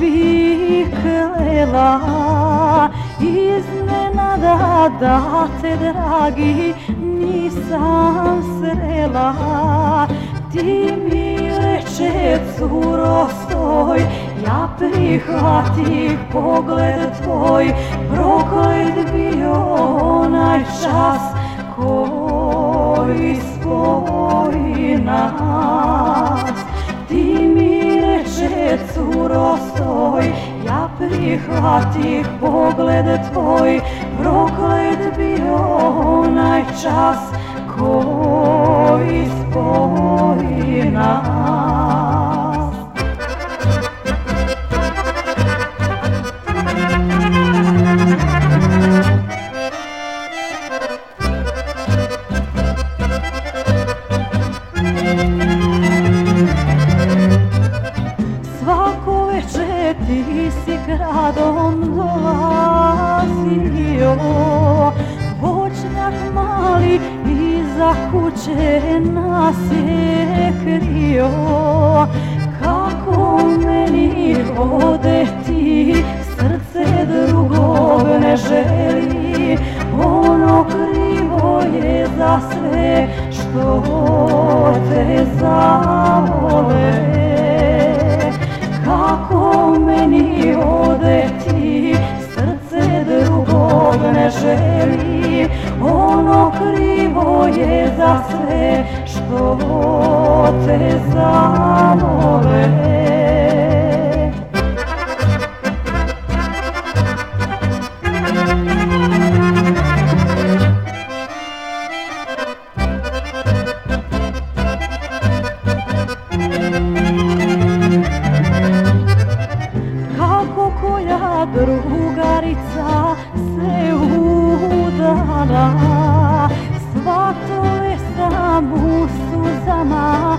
bih klela, iznenada da te, dragi, nisam srela. Ti mi reče, curo, stoj, ja prihvatih pogled tvoj, proklet bio onaj čas koji spoji nas. Ti mi reče, curo, stoj, ja prihvatih pogled tvoj, proklet bio onaj čas koji spoji nas. Svako veče ti si gradom dolazio, voćnjak mali iza kuće nas je krio. Kako meni odeti, srce drugog ne želi, ono krivo je za sve što te zavole. Kako meni odeti, srce drugog ne želi, ono krivo je za sve što te zavole. Kako koja drugarica se udala, shvatile sam u suzama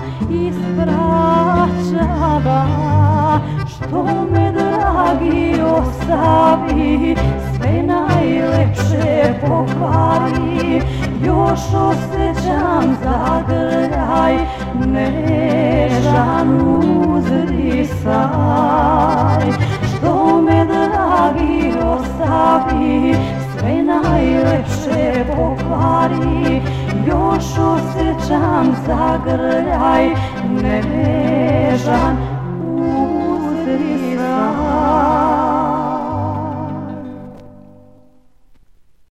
ispraćala. Što me, dragi, ostavi, sve najlepše pokvari, još osjećam zagrljaj, nežan uzdisaj. Što me, dragi, ostavi, sve najlepše pokvari, još osjećam zagrljaj, nežan uzdisaj.